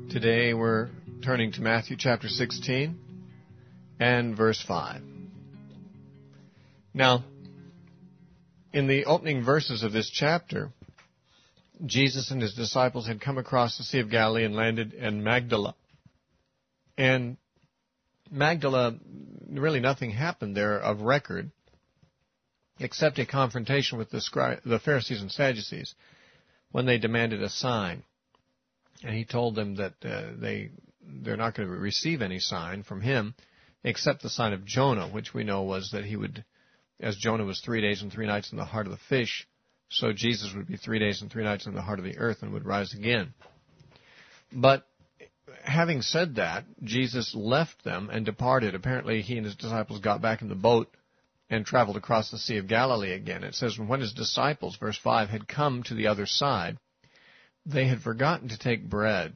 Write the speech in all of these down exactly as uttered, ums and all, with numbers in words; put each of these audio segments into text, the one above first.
Today we're turning to Matthew chapter sixteen and verse five. Now, in the opening verses of this chapter, Jesus and his disciples had come across the Sea of Galilee and landed in Magdala. And Magdala, really nothing happened there of record, except a confrontation with the, scri- the Pharisees and Sadducees when they demanded a sign. And he told them that uh, they, they're not going to receive any sign from him except the sign of Jonah, which we know was that he would, as Jonah was three days and three nights in the heart of the fish, so Jesus would be three days and three nights in the heart of the earth and would rise again. But having said that, Jesus left them and departed. Apparently he and his disciples got back in the boat and traveled across the Sea of Galilee again. It says, when his disciples, verse five, had come to the other side, they had forgotten to take bread.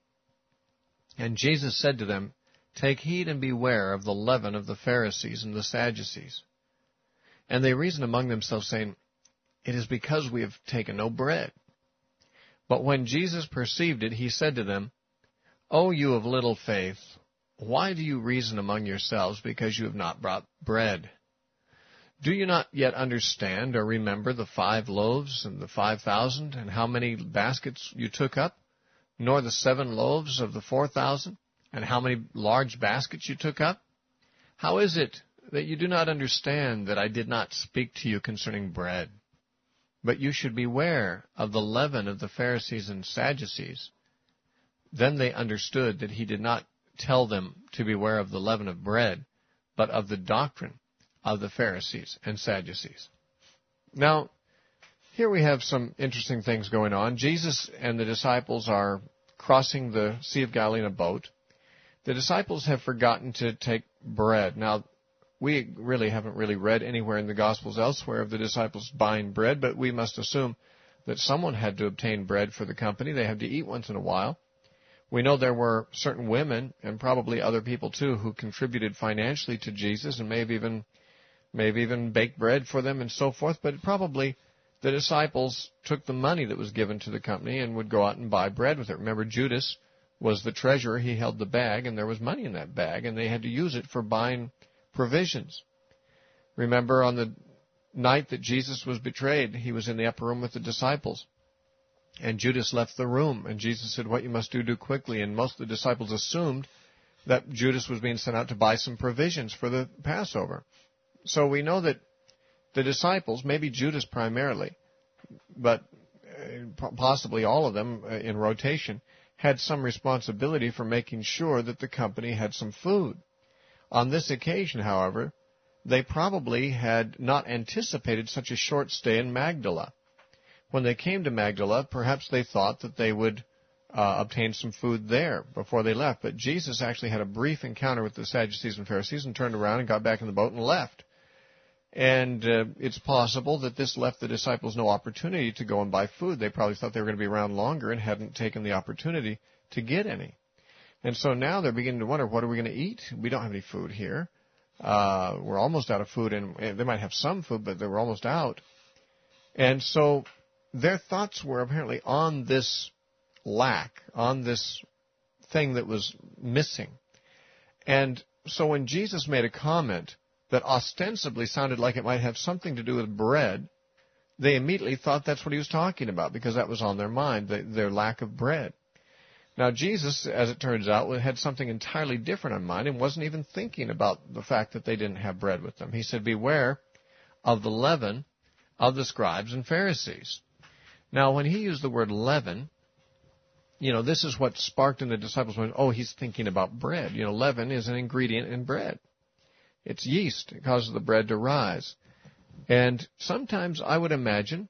And Jesus said to them, "Take heed and beware of the leaven of the Pharisees and the Sadducees." And they reasoned among themselves, saying, "It is because we have taken no bread." But when Jesus perceived it, he said to them, "O you of little faith, why do you reason among yourselves because you have not brought bread? Do you not yet understand or remember the five loaves and the five thousand, and how many baskets you took up? Nor the seven loaves of the four thousand, and how many large baskets you took up? How is it that you do not understand that I did not speak to you concerning bread? But you should beware of the leaven of the Pharisees and Sadducees." Then they understood that he did not tell them to beware of the leaven of bread, but of the doctrine of the Pharisees and Sadducees. Now, here we have some interesting things going on. Jesus and the disciples are crossing the Sea of Galilee in a boat. The disciples have forgotten to take bread. Now, we really haven't really read anywhere in the Gospels elsewhere of the disciples buying bread, but we must assume that someone had to obtain bread for the company. They have to eat once in a while. We know there were certain women, and probably other people too, who contributed financially to Jesus and may have even, may have even baked bread for them and so forth, but probably the disciples took the money that was given to the company and would go out and buy bread with it. Remember, Judas was the treasurer. He held the bag, and there was money in that bag, and they had to use it for buying provisions. Remember, on the night that Jesus was betrayed, he was in the upper room with the disciples. And Judas left the room, and Jesus said, "What you must do, do quickly." And most of the disciples assumed that Judas was being sent out to buy some provisions for the Passover. So we know that the disciples, maybe Judas primarily, but possibly all of them in rotation, had some responsibility for making sure that the company had some food. On this occasion, however, they probably had not anticipated such a short stay in Magdala. When they came to Magdala, perhaps they thought that they would uh, obtain some food there before they left. But Jesus actually had a brief encounter with the Sadducees and Pharisees and turned around and got back in the boat and left. And uh, it's possible that this left the disciples no opportunity to go and buy food. They probably thought they were going to be around longer and hadn't taken the opportunity to get any. And so now they're beginning to wonder, what are we going to eat? We don't have any food here. Uh, we're almost out of food, and they might have some food, but they were almost out. And so their thoughts were apparently on this lack, on this thing that was missing. And so when Jesus made a comment that ostensibly sounded like it might have something to do with bread, they immediately thought that's what he was talking about, because that was on their mind, the, their lack of bread. Now, Jesus, as it turns out, had something entirely different in mind and wasn't even thinking about the fact that they didn't have bread with them. He said, "Beware of the leaven of the scribes and Pharisees." Now, when he used the word leaven, you know, this is what sparked in the disciples' mind, oh, he's thinking about bread. You know, leaven is an ingredient in bread. It's yeast. It causes the bread to rise. And sometimes I would imagine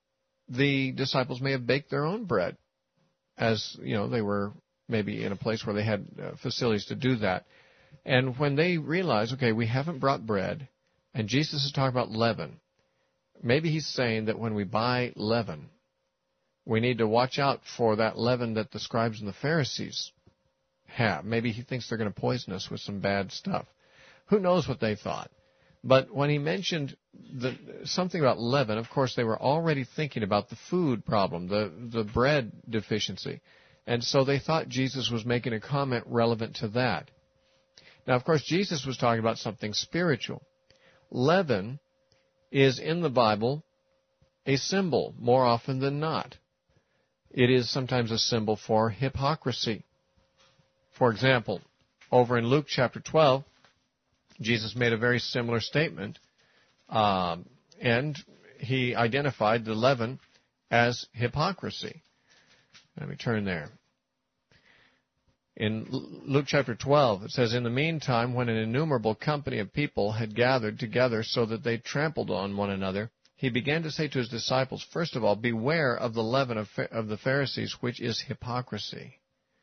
the disciples may have baked their own bread, as, you know, they were maybe in a place where they had uh, facilities to do that. And when they realized, okay, we haven't brought bread, and Jesus is talking about leaven, maybe he's saying that when we buy leaven, we need to watch out for that leaven that the scribes and the Pharisees have. Maybe he thinks they're going to poison us with some bad stuff. Who knows what they thought? But when he mentioned the, something about leaven, of course, they were already thinking about the food problem, the, the bread deficiency. And so they thought Jesus was making a comment relevant to that. Now, of course, Jesus was talking about something spiritual. Leaven is in the Bible a symbol more often than not. It is sometimes a symbol for hypocrisy. For example, over in Luke chapter twelve, Jesus made a very similar statement, um, and he identified the leaven as hypocrisy. Let me turn there. In Luke chapter twelve, it says, "In the meantime, when an innumerable company of people had gathered together so that they trampled on one another, he began to say to his disciples, first of all, beware of the leaven of, of the Pharisees, which is hypocrisy."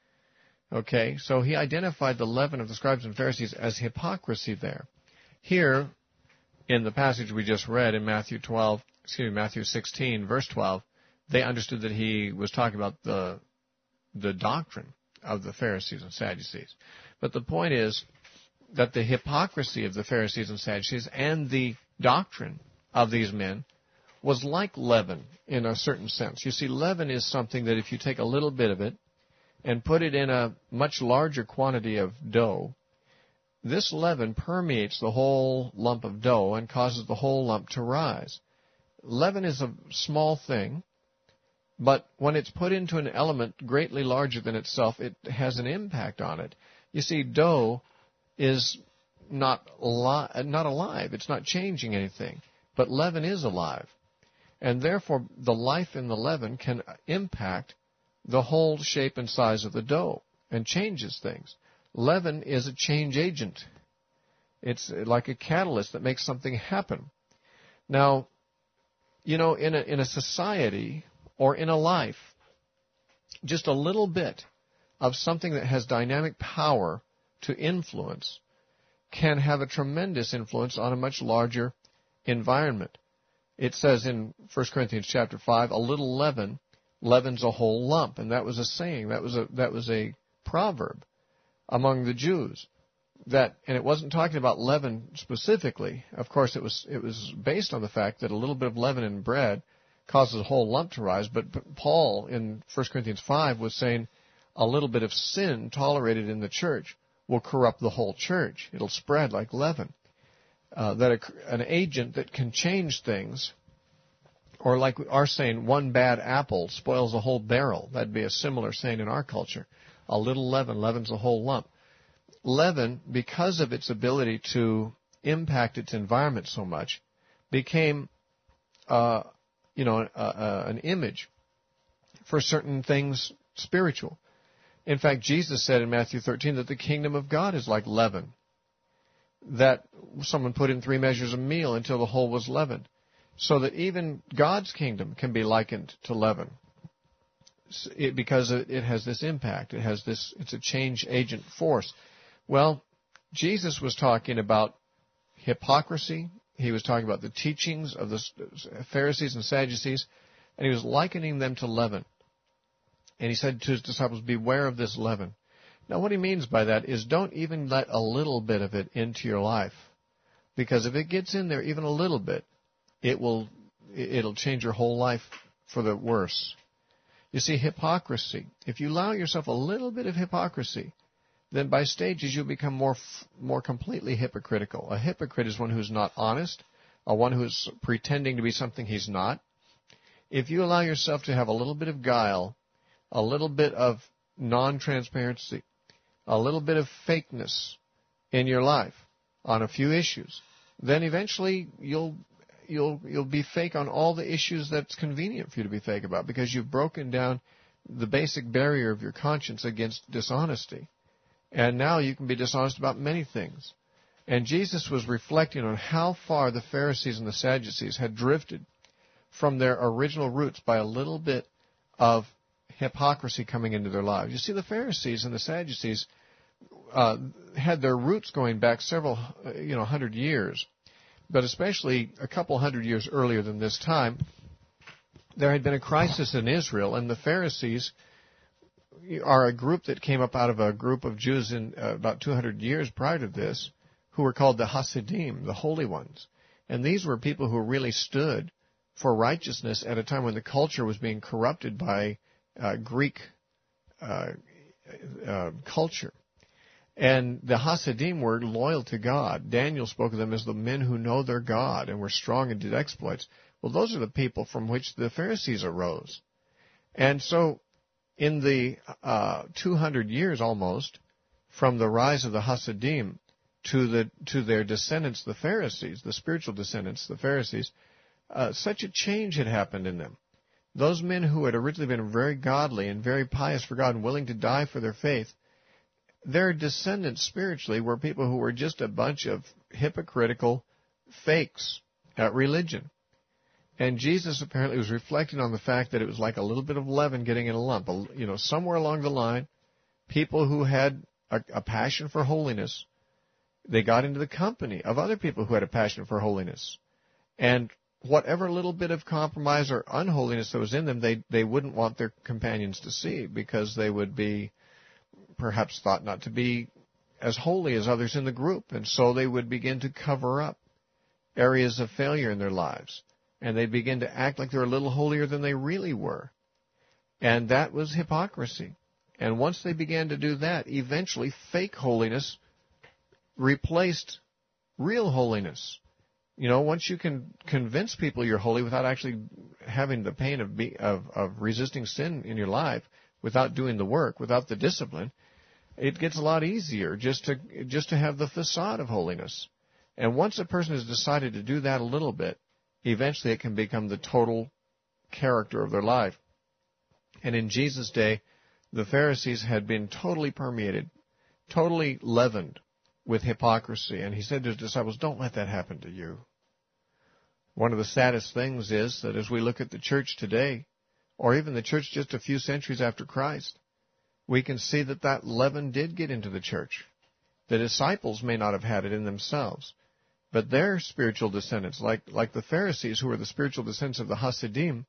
Okay, so he identified the leaven of the scribes and Pharisees as hypocrisy there. Here, in the passage we just read in Matthew twelve, excuse me, Matthew sixteen, verse twelve, they understood that he was talking about the the doctrine of the Pharisees and Sadducees. But the point is that the hypocrisy of the Pharisees and Sadducees and the doctrine of these men was like leaven in a certain sense. You see, leaven is something that if you take a little bit of it and put it in a much larger quantity of dough, this leaven permeates the whole lump of dough and causes the whole lump to rise. Leaven is a small thing, but when it's put into an element greatly larger than itself, it has an impact on it. You see, dough is not ali- not alive. It's not changing anything. But leaven is alive. And therefore, the life in the leaven can impact the whole shape and size of the dough and changes things. Leaven is a change agent. It's like a catalyst that makes something happen. Now, you know, in a, in a society or in a life, just a little bit of something that has dynamic power to influence can have a tremendous influence on a much larger environment. It says in First Corinthians chapter five, a little leaven leavens a whole lump. And that was a saying, that was a, that was a proverb among the Jews. That, and it wasn't talking about leaven specifically. Of course, it was, it was based on the fact that a little bit of leaven in bread causes a whole lump to rise. But Paul in First Corinthians five was saying a little bit of sin tolerated in the church will corrupt the whole church. It'll spread like leaven. Uh, that a, an agent that can change things, or like our saying, one bad apple spoils a whole barrel. That'd be a similar saying in our culture. A little leaven leavens a whole lump. Leaven, because of its ability to impact its environment so much, became, uh, you know, uh, uh, an image for certain things spiritual. In fact, Jesus said in Matthew thirteen that the kingdom of God is like leaven, that someone put in three measures of meal until the whole was leavened, so that even God's kingdom can be likened to leaven, it, because it, it has this impact. It has this. It's a change agent force. Well, Jesus was talking about hypocrisy. He was talking about the teachings of the Pharisees and Sadducees, and he was likening them to leaven. And he said to his disciples, beware of this leaven. Now, what he means by that is don't even let a little bit of it into your life, because if it gets in there even a little bit, it will, it'll change your whole life for the worse. You see, hypocrisy, if you allow yourself a little bit of hypocrisy, then by stages you'll become more more completely hypocritical. A hypocrite is one who's not honest, or one who's pretending to be something he's not. If you allow yourself to have a little bit of guile, a little bit of non-transparency, a little bit of fakeness in your life on a few issues, then eventually you'll you'll you'll be fake on all the issues that's convenient for you to be fake about, because you've broken down the basic barrier of your conscience against dishonesty. And now you can be dishonest about many things. And Jesus was reflecting on how far the Pharisees and the Sadducees had drifted from their original roots by a little bit of hypocrisy coming into their lives. You see, the Pharisees and the Sadducees uh, had their roots going back several, you know, hundred years, but especially a couple hundred years earlier than this time, there had been a crisis in Israel, and the Pharisees are a group that came up out of a group of Jews in uh, about two hundred years prior to this, who were called the Hasidim, the Holy Ones. And these were people who really stood for righteousness at a time when the culture was being corrupted by uh, Greek uh, uh, culture. And the Hasidim were loyal to God. Daniel spoke of them as the men who know their God and were strong and did exploits. Well, those are the people from which the Pharisees arose. And so in the uh, two hundred years almost from the rise of the Hasidim to the to their descendants, the Pharisees, the spiritual descendants, the Pharisees, uh, such a change had happened in them. Those men who had originally been very godly and very pious for God and willing to die for their faith, their descendants spiritually were people who were just a bunch of hypocritical fakes at religion. And Jesus apparently was reflecting on the fact that it was like a little bit of leaven getting in a lump. You know, somewhere along the line, people who had a, a passion for holiness, they got into the company of other people who had a passion for holiness. And whatever little bit of compromise or unholiness that was in them, they, they wouldn't want their companions to see, because they would be perhaps thought not to be as holy as others in the group. And so they would begin to cover up areas of failure in their lives. And they'd begin to act like they were a little holier than they really were. And that was hypocrisy. And once they began to do that, eventually fake holiness replaced real holiness. You know, once you can convince people you're holy without actually having the pain of, be, of, of resisting sin in your life, without doing the work, without the discipline, it gets a lot easier just to just to have the facade of holiness. And once a person has decided to do that a little bit, eventually it can become the total character of their life. And in Jesus' day, the Pharisees had been totally permeated, totally leavened with hypocrisy. And he said to his disciples, don't let that happen to you. One of the saddest things is that as we look at the church today, or even the church just a few centuries after Christ, we can see that that leaven did get into the church. The disciples may not have had it in themselves, but their spiritual descendants, like like the Pharisees, who were the spiritual descendants of the Hasidim,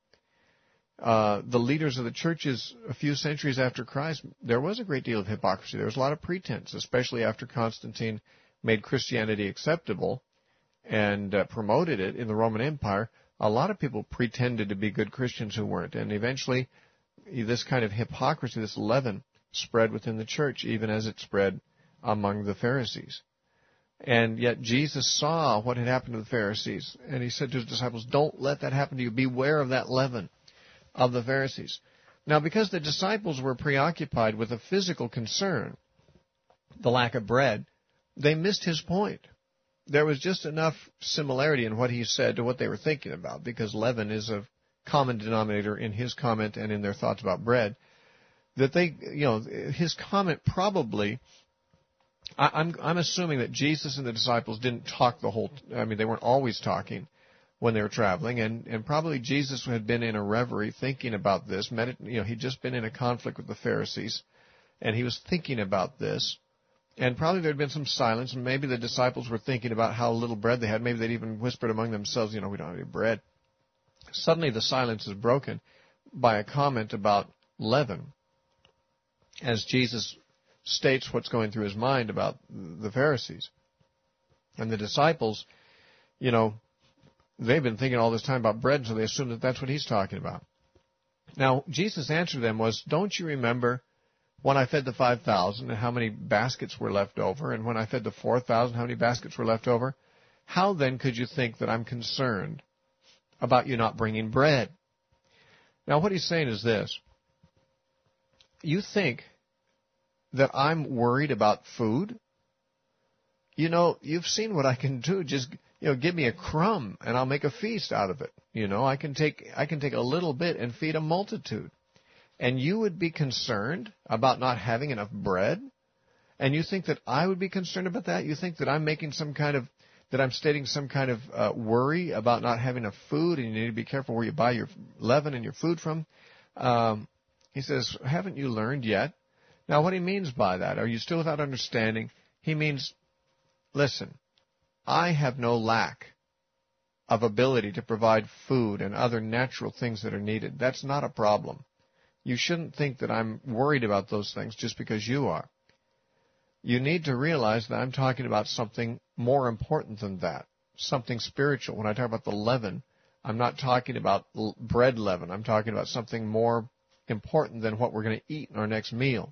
uh, the leaders of the churches a few centuries after Christ, there was a great deal of hypocrisy. There was a lot of pretense, especially after Constantine made Christianity acceptable and uh, promoted it in the Roman Empire. A lot of people pretended to be good Christians who weren't. And eventually, this kind of hypocrisy, this leaven, spread within the church, even as it spread among the Pharisees. And yet Jesus saw what had happened to the Pharisees, and he said to his disciples, don't let that happen to you. Beware of that leaven of the Pharisees. Now, because the disciples were preoccupied with a physical concern, the lack of bread, they missed his point. There was just enough similarity in what he said to what they were thinking about, because leaven is a common denominator in his comment and in their thoughts about bread, that they, you know, his comment probably, I, I'm, I'm assuming that Jesus and the disciples didn't talk the whole, I mean, they weren't always talking when they were traveling, and, and probably Jesus had been in a reverie thinking about this, medit- you know, he'd just been in a conflict with the Pharisees, and he was thinking about this. And probably there had been some silence, and maybe the disciples were thinking about how little bread they had. Maybe they'd even whispered among themselves, you know, we don't have any bread. Suddenly the silence is broken by a comment about leaven, as Jesus states what's going through his mind about the Pharisees. And the disciples, you know, they've been thinking all this time about bread, so they assume that that's what he's talking about. Now, Jesus' answer to them was, don't you remember when I fed the five thousand and how many baskets were left over, and when I fed the four thousand, how many baskets were left over? How then could you think that I'm concerned about you not bringing bread? Now, what he's saying is this. You think that I'm worried about food? You know, you've seen what I can do. Just, you know, give me a crumb and I'll make a feast out of it. You know, I can take I can take a little bit and feed a multitude. And you would be concerned about not having enough bread? And you think that I would be concerned about that? You think that I'm making some kind of, that I'm stating some kind of uh, worry about not having enough food, and you need to be careful where you buy your leaven and your food from? Um, he says, haven't you learned yet? Now, what he means by that, are you still without understanding? He means, listen, I have no lack of ability to provide food and other natural things that are needed. That's not a problem. You shouldn't think that I'm worried about those things just because you are. You need to realize that I'm talking about something more important than that, something spiritual. When I talk about the leaven, I'm not talking about bread leaven. I'm talking about something more important than what we're going to eat in our next meal.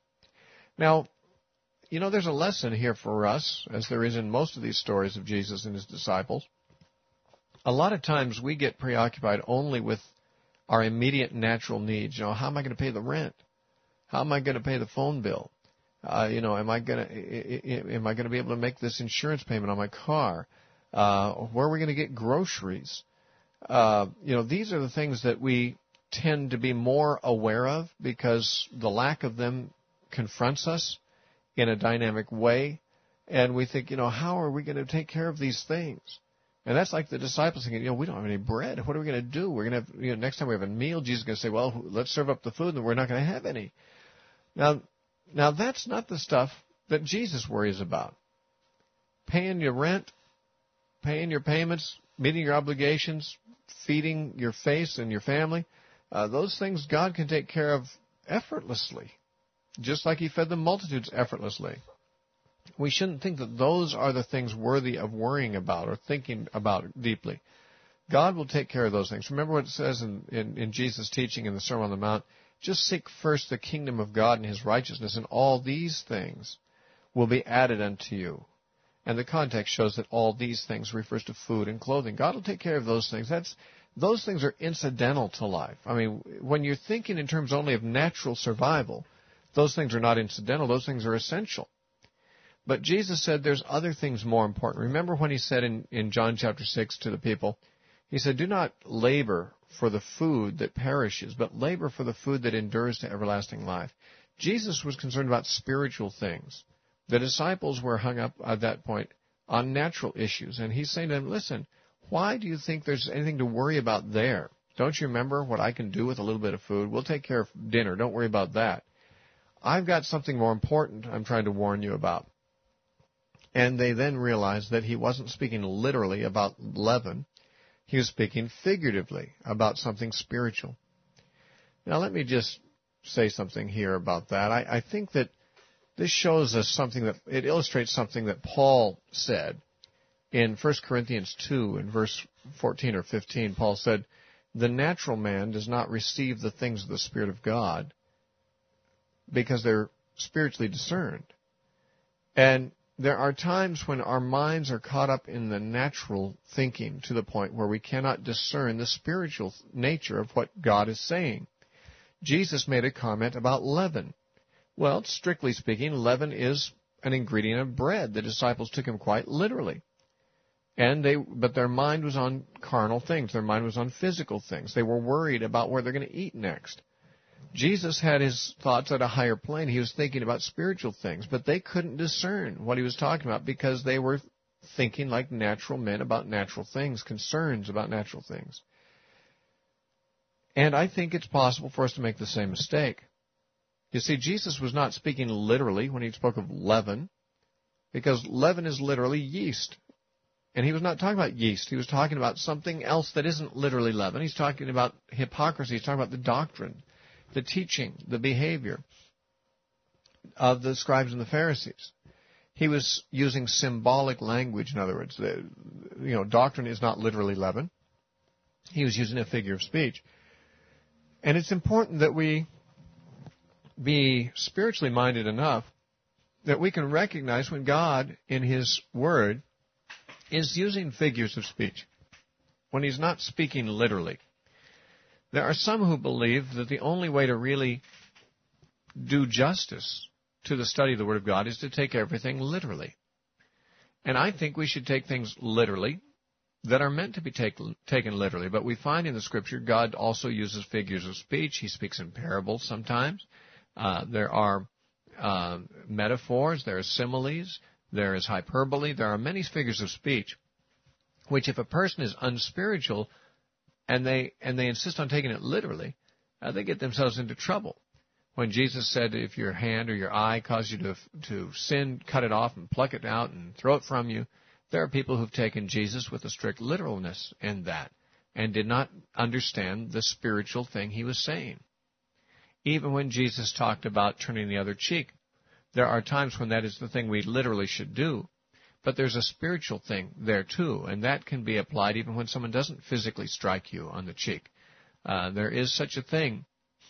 Now, you know, there's a lesson here for us, as there is in most of these stories of Jesus and his disciples. A lot of times we get preoccupied only with our immediate natural needs. You know, how am I going to pay the rent? How am I going to pay the phone bill? Uh, you know, am I going to am I going to be able to make this insurance payment on my car? Uh, where are we going to get groceries? Uh, you know, these are the things that we tend to be more aware of because the lack of them confronts us in a dynamic way, and we think, you know, how are we going to take care of these things? And that's like the disciples thinking, you know, we don't have any bread. What are we going to do? We're going to have, you know, next time we have a meal, Jesus is going to say, well, let's serve up the food, and we're not going to have any. Now, now that's not the stuff that Jesus worries about. Paying your rent, paying your payments, meeting your obligations, feeding your face and your family, uh, those things God can take care of effortlessly, just like he fed the multitudes effortlessly. We shouldn't think that those are the things worthy of worrying about or thinking about deeply. God will take care of those things. Remember what it says in, in, in Jesus' teaching in the Sermon on the Mount, just seek first the kingdom of God and his righteousness, and all these things will be added unto you. And the context shows that all these things refers to food and clothing. God will take care of those things. That's, those things are incidental to life. I mean, when you're thinking in terms only of natural survival, those things are not incidental. Those things are essential. But Jesus said there's other things more important. Remember when he said in, in John chapter six to the people, he said, do not labor for the food that perishes, but labor for the food that endures to everlasting life. Jesus was concerned about spiritual things. The disciples were hung up at that point on natural issues. And he's saying to them, listen, why do you think there's anything to worry about there? Don't you remember what I can do with a little bit of food? We'll take care of dinner. Don't worry about that. I've got something more important I'm trying to warn you about. And they then realized that he wasn't speaking literally about leaven. He was speaking figuratively about something spiritual. Now, let me just say something here about that. I, I think that this shows us something that, it illustrates something that Paul said in First Corinthians two in verse fourteen or fifteen. Paul said, the natural man does not receive the things of the Spirit of God because they're spiritually discerned. And there are times when our minds are caught up in the natural thinking to the point where we cannot discern the spiritual nature of what God is saying. Jesus made a comment about leaven. Well, strictly speaking, leaven is an ingredient of bread. The disciples took him quite literally. And they, but their mind was on carnal things. Their mind was on physical things. They were worried about where they're going to eat next. Jesus had his thoughts at a higher plane. He was thinking about spiritual things, but they couldn't discern what he was talking about because they were thinking like natural men about natural things, concerns about natural things. And I think it's possible for us to make the same mistake. You see, Jesus was not speaking literally when he spoke of leaven, because leaven is literally yeast. And he was not talking about yeast. He was talking about something else that isn't literally leaven. He's talking about hypocrisy. He's talking about the doctrine, the teaching, the behavior of the scribes and the Pharisees. He was using symbolic language, in other words. The, you know, doctrine is not literally leaven. He was using a figure of speech. And it's important that we be spiritually minded enough that we can recognize when God, in his word, is using figures of speech, when he's not speaking literally. There are some who believe that the only way to really do justice to the study of the Word of God is to take everything literally. And I think we should take things literally that are meant to be take, taken literally. But we find in the Scripture God also uses figures of speech. He speaks in parables sometimes. Uh, there are uh, metaphors. There are similes. There is hyperbole. There are many figures of speech which, if a person is unspiritual and they and they insist on taking it literally, uh, they get themselves into trouble. When Jesus said, if your hand or your eye causes you to to sin, cut it off and pluck it out and throw it from you, there are people who've taken Jesus with a strict literalness in that and did not understand the spiritual thing he was saying. Even when Jesus talked about turning the other cheek, there are times when that is the thing we literally should do, but there's a spiritual thing there too, and that can be applied even when someone doesn't physically strike you on the cheek. Uh, there is such a thing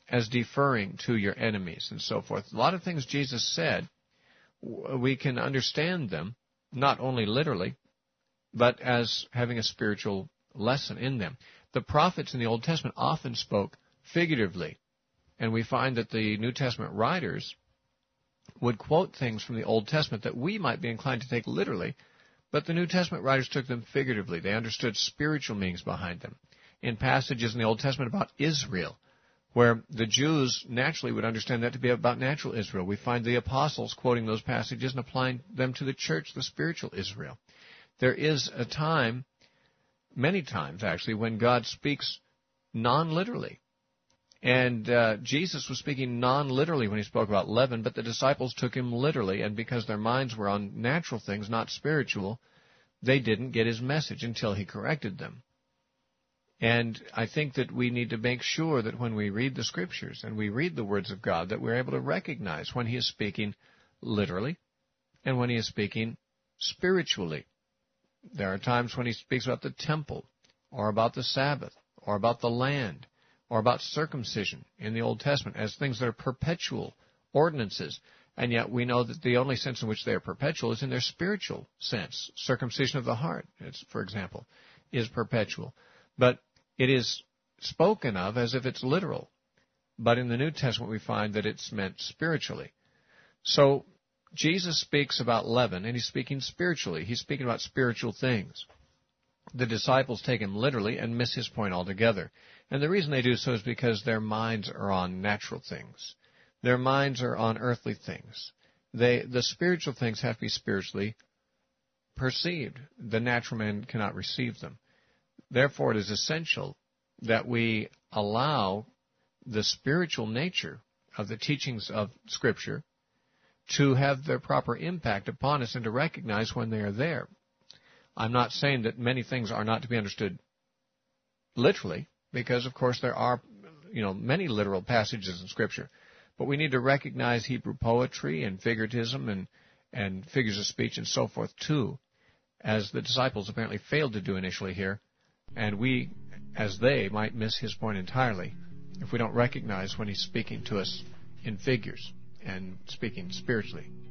as deferring to your enemies and so forth. A lot of things Jesus said, we can understand them, not only literally, but as having a spiritual lesson in them. The prophets in the Old Testament often spoke figuratively, and we find that the New Testament writers would quote things from the Old Testament that we might be inclined to take literally, but the New Testament writers took them figuratively. They understood spiritual meanings behind them. In passages in the Old Testament about Israel, where the Jews naturally would understand that to be about natural Israel, we find the apostles quoting those passages and applying them to the church, the spiritual Israel. There is a time, many times actually, when God speaks non-literally. And uh, Jesus was speaking non-literally when he spoke about leaven, but the disciples took him literally, and because their minds were on natural things, not spiritual, they didn't get his message until he corrected them. And I think that we need to make sure that when we read the Scriptures and we read the words of God, that we're able to recognize when he is speaking literally and when he is speaking spiritually. There are times when he speaks about the temple or about the Sabbath or about the land or about circumcision in the Old Testament as things that are perpetual ordinances. And yet we know that the only sense in which they are perpetual is in their spiritual sense. Circumcision of the heart, for example, is perpetual. But it is spoken of as if it's literal. But in the New Testament we find that it's meant spiritually. So Jesus speaks about leaven, and he's speaking spiritually. He's speaking about spiritual things. The disciples take him literally and miss his point altogether. And the reason they do so is because their minds are on natural things. Their minds are on earthly things. They, the spiritual things have to be spiritually perceived. The natural man cannot receive them. Therefore, it is essential that we allow the spiritual nature of the teachings of Scripture to have their proper impact upon us and to recognize when they are there. I'm not saying that many things are not to be understood literally, because, of course, there are, you know, many literal passages in Scripture. But we need to recognize Hebrew poetry and figuratism and, and figures of speech and so forth, too, as the disciples apparently failed to do initially here. And we, as they, might miss his point entirely if we don't recognize when he's speaking to us in figures and speaking spiritually.